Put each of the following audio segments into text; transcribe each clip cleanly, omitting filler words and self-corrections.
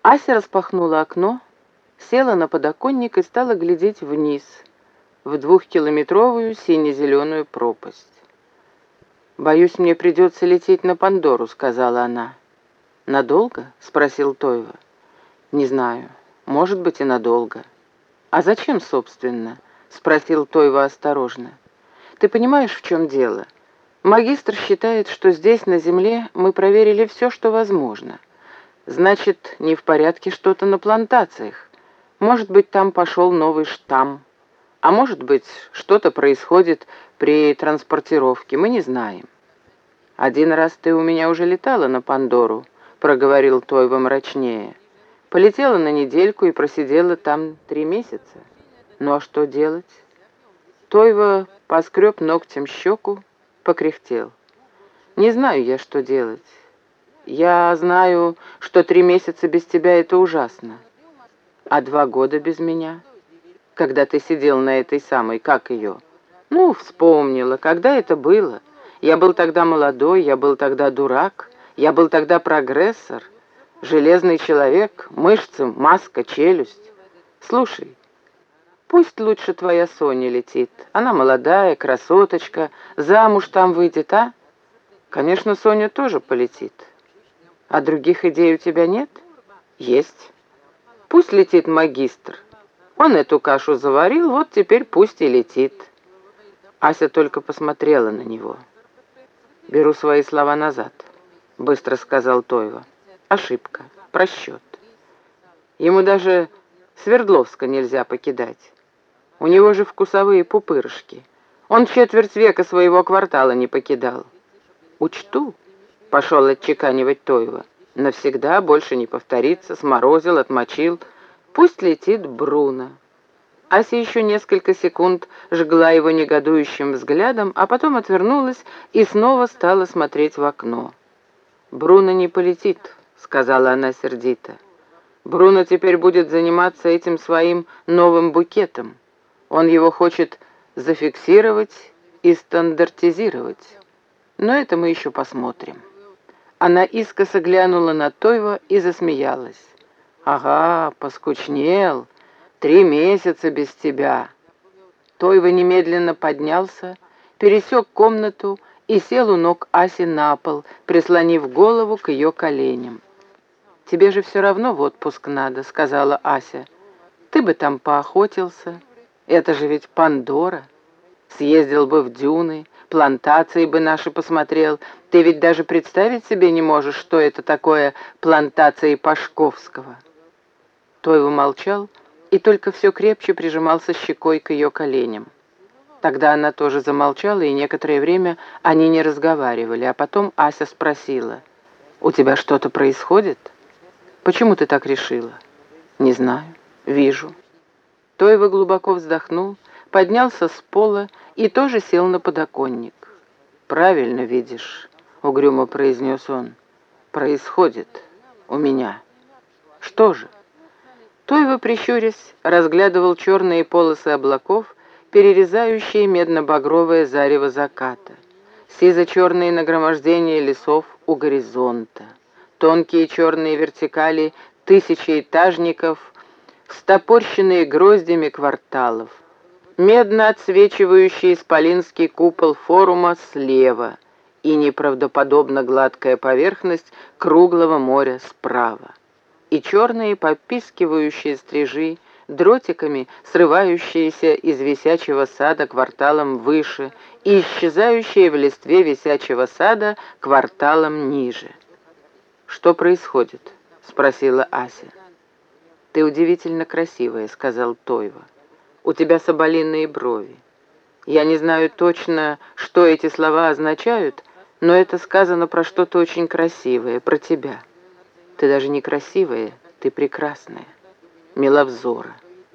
Ася распахнула окно, села на подоконник и стала глядеть вниз, в 2-километровую сине-зеленую пропасть. «Боюсь, мне придется лететь на Пандору», — сказала она. «Надолго?» — спросил Тойва. «Не знаю. Может быть, и надолго». «А зачем, собственно?» — спросил Тойва осторожно. «Ты понимаешь, в чем дело? Магистр считает, что здесь, на Земле, мы проверили все, что возможно. Значит, не в порядке что-то на плантациях. Может быть, там пошел новый штамм. А может быть, что-то происходит при транспортировке. Мы не знаем». «Один раз ты у меня уже летала на Пандору», — проговорил Тойва мрачнее. «Полетела на недельку и просидела там 3 месяца. Ну а что делать?» Тойва поскреб ногтем щеку, покряхтел. «Не знаю я, что делать. Я знаю, что 3 месяца без тебя — это ужасно. А 2 года без меня? Когда ты сидел на этой самой, как ее? Ну, вспомнила, когда это было. Я был тогда молодой, я был тогда дурак, я был тогда прогрессор, железный человек, мышцы, маска, челюсть. Слушай, пусть лучше твоя Соня летит. Она молодая, красоточка, замуж там выйдет, а? Конечно, Соня тоже полетит. А других идей у тебя нет? Есть. Пусть летит магистр. Он эту кашу заварил, вот теперь пусть и летит». Ася только посмотрела на него. «Беру свои слова назад», — быстро сказал Тойва. «Ошибка, просчет. Ему даже Свердловска нельзя покидать. У него же вкусовые пупырышки. Он 1/4 века своего квартала не покидал». «Учту», — пошел отчеканивать Тойва. «Навсегда больше не повторится, сморозил, отмочил. Пусть летит Бруно». Ася еще несколько секунд жгла его негодующим взглядом, а потом отвернулась и снова стала смотреть в окно. «Бруно не полетит», — сказала она сердито. «Бруно теперь будет заниматься этим своим новым букетом. Он его хочет зафиксировать и стандартизировать. Но это мы еще посмотрим». Она искоса глянула на Тойва и засмеялась. «Ага, поскучнел. 3 месяца без тебя». Тойва немедленно поднялся, пересек комнату и сел у ног Аси на пол, прислонив голову к ее коленям. «Тебе же все равно в отпуск надо», — сказала Ася. «Ты бы там поохотился. Это же ведь Пандора. Съездил бы в дюны, плантации бы наши посмотрел. Ты ведь даже представить себе не можешь, что это такое плантации Пашковского». Тойва молчал и только все крепче прижимался щекой к ее коленям. Тогда она тоже замолчала, и некоторое время они не разговаривали, а потом Ася спросила: «У тебя что-то происходит? Почему ты так решила?» «Не знаю. Вижу». Тойва глубоко вздохнул, поднялся с пола и тоже сел на подоконник. «Правильно видишь», — угрюмо произнес он. «Происходит у меня». «Что же?» Тойва, прищурясь, разглядывал черные полосы облаков, перерезающие медно-багровое зарево заката, сизо-черные нагромождения лесов у горизонта, тонкие черные вертикали тысячеэтажников, встопорщенные гроздями кварталов, медно отсвечивающий исполинский купол форума слева и неправдоподобно гладкая поверхность круглого моря справа, и черные попискивающие стрижи, дротиками срывающиеся из висячего сада кварталом выше и исчезающие в листве висячего сада кварталом ниже. «Что происходит?» — спросила Ася. «Ты удивительно красивая», — сказал Тойва. «У тебя соболиные брови. Я не знаю точно, что эти слова означают, но это сказано про что-то очень красивое, про тебя. Ты даже не красивая, ты прекрасная, миловзора.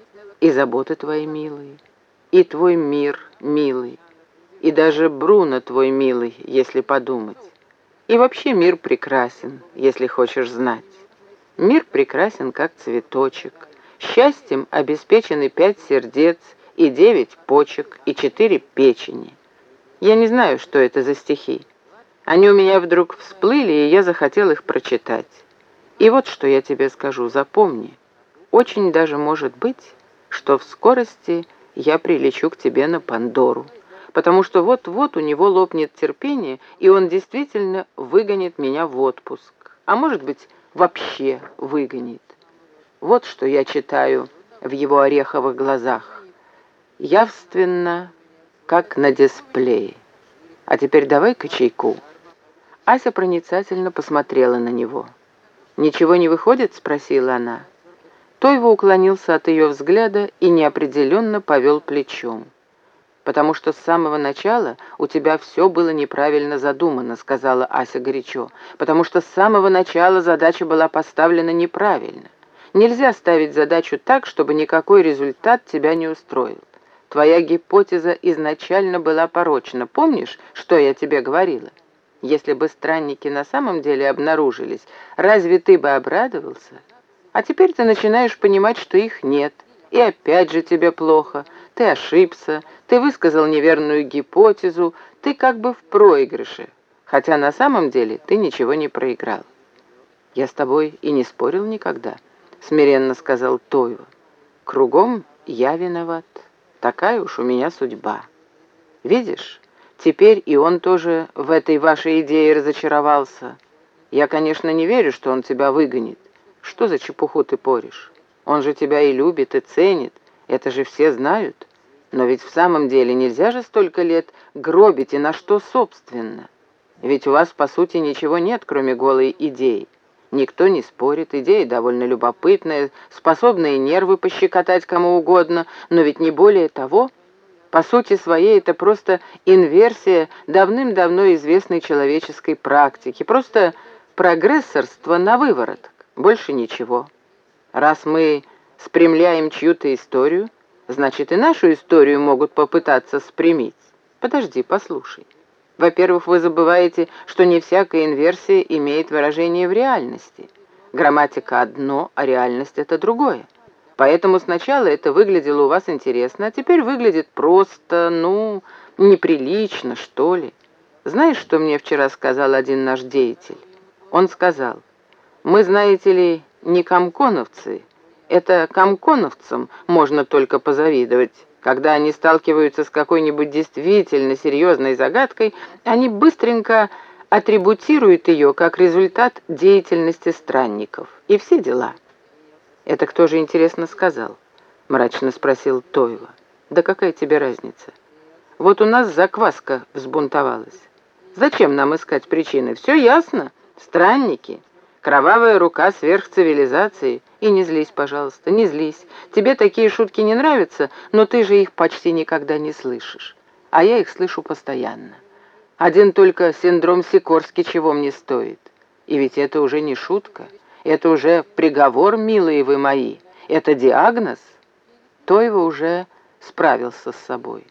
И заботы твои милые, и твой мир милый, и даже Бруно твой милый, если подумать. И вообще мир прекрасен, если хочешь знать. Мир прекрасен, как цветочек. Счастьем обеспечены 5 сердец, и 9 почек, и 4 печени. Я не знаю, что это за стихи. Они у меня вдруг всплыли, и я захотел их прочитать. И вот что я тебе скажу, запомни. Очень даже может быть, что в скорости я прилечу к тебе на Пандору, потому что вот-вот у него лопнет терпение, и он действительно выгонит меня в отпуск, а может быть, вообще выгонит. Вот что я читаю в его ореховых глазах, явственно, как на дисплее. А теперь давай-ка чайку». Ася проницательно посмотрела на него. «Ничего не выходит?» — спросила она. Тойва уклонился от ее взгляда и неопределенно повел плечом. «Потому что с самого начала у тебя все было неправильно задумано», — сказала Ася горячо. «Потому что с самого начала задача была поставлена неправильно. Нельзя ставить задачу так, чтобы никакой результат тебя не устроил. Твоя гипотеза изначально была порочна. Помнишь, что я тебе говорила? Если бы странники на самом деле обнаружились, разве ты бы обрадовался? А теперь ты начинаешь понимать, что их нет. И опять же тебе плохо. Ты ошибся, ты высказал неверную гипотезу, ты как бы в проигрыше, хотя на самом деле ты ничего не проиграл». «Я с тобой и не спорил никогда», — смиренно сказал Тойва. «Кругом я виноват. Такая уж у меня судьба. Видишь, теперь и он тоже в этой вашей идее разочаровался. Я, конечно, не верю, что он тебя выгонит. Что за чепуху ты порешь? Он же тебя и любит, и ценит. Это же все знают. Но ведь в самом деле нельзя же столько лет гробить, и на что собственно? Ведь у вас, по сути, ничего нет, кроме голой идеи. Никто не спорит, идея довольно любопытная, способная нервы пощекотать кому угодно, но ведь не более того. По сути своей это просто инверсия давным-давно известной человеческой практики, просто прогрессорство на выворот, больше ничего. Раз мы спрямляем чью-то историю, значит и нашу историю могут попытаться спрямить. Подожди, послушай. Во-первых, вы забываете, что не всякая инверсия имеет выражение в реальности. Грамматика одно, а реальность это другое. Поэтому сначала это выглядело у вас интересно, а теперь выглядит просто, неприлично, что ли. Знаешь, что мне вчера сказал один наш деятель? Он сказал: «Мы, знаете ли, не комконовцы. Это комконовцам можно только позавидовать. Когда они сталкиваются с какой-нибудь действительно серьезной загадкой, они быстренько атрибутируют ее как результат деятельности странников. И все дела». «Это кто же, интересно, сказал?» — мрачно спросил Тойва. «Да какая тебе разница? Вот у нас закваска взбунтовалась. Зачем нам искать причины? Все ясно. Странники. Кровавая рука сверхцивилизации. И не злись, пожалуйста, не злись. Тебе такие шутки не нравятся, но ты же их почти никогда не слышишь. А я их слышу постоянно. Один только синдром Сикорски чего мне стоит. И ведь это уже не шутка. Это уже приговор, милые вы мои. Это диагноз». Тойва уже справился с собой.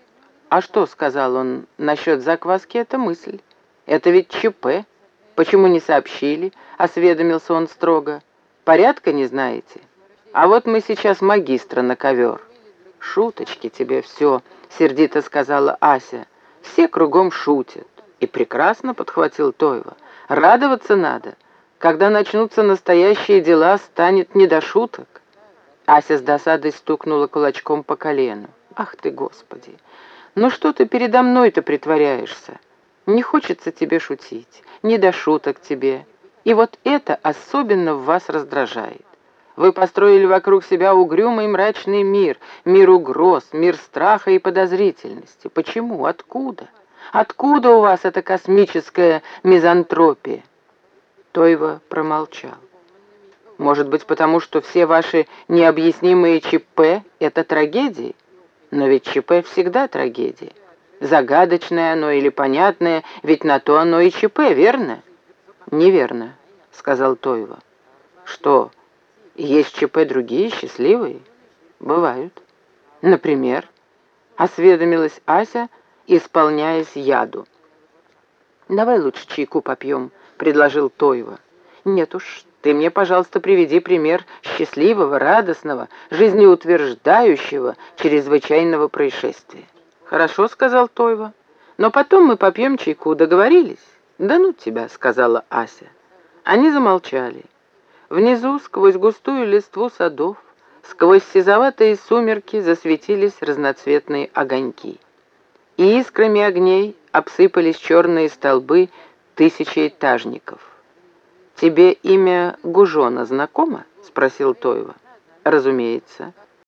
«А что, — сказал он, — насчет закваски — это мысль. Это ведь ЧП. Почему не сообщили?» — осведомился он строго. «Порядка не знаете? А вот мы сейчас магистра на ковер». «Шуточки тебе все», — сердито сказала Ася. «Все кругом шутят». «И прекрасно», — подхватил Тойва. «Радоваться надо. Когда начнутся настоящие дела, станет не до шуток». Ася с досадой стукнула кулачком по колену. «Ах ты, Господи! Ну что ты передо мной-то притворяешься? Не хочется тебе шутить, не до шуток тебе. И вот это особенно в вас раздражает. Вы построили вокруг себя угрюмый мрачный мир, мир угроз, мир страха и подозрительности. Почему? Откуда? Откуда у вас эта космическая мизантропия?» Тойва промолчал. «Может быть, потому что все ваши необъяснимые ЧП — это трагедии? Но ведь ЧП всегда трагедия. Загадочное оно или понятное, ведь на то оно и ЧП, верно?» «Неверно», — сказал Тойва. «Что, есть ЧП другие, счастливые?» «Бывают». «Например?» — осведомилась Ася, исполняясь яду. «Давай лучше чайку попьем», — предложил Тойва. «Нет уж, ты мне, пожалуйста, приведи пример счастливого, радостного, жизнеутверждающего, чрезвычайного происшествия». «Хорошо», — сказал Тойва. «Но потом мы попьем чайку, договорились?» «Да ну тебя», — сказала Ася. Они замолчали. Внизу, сквозь густую листву садов, сквозь сизоватые сумерки засветились разноцветные огоньки. И искрами огней обсыпались черные столбы тысячеэтажников. «Тебе имя Гужона знакомо?» — спросил Тойва. «Разумеется».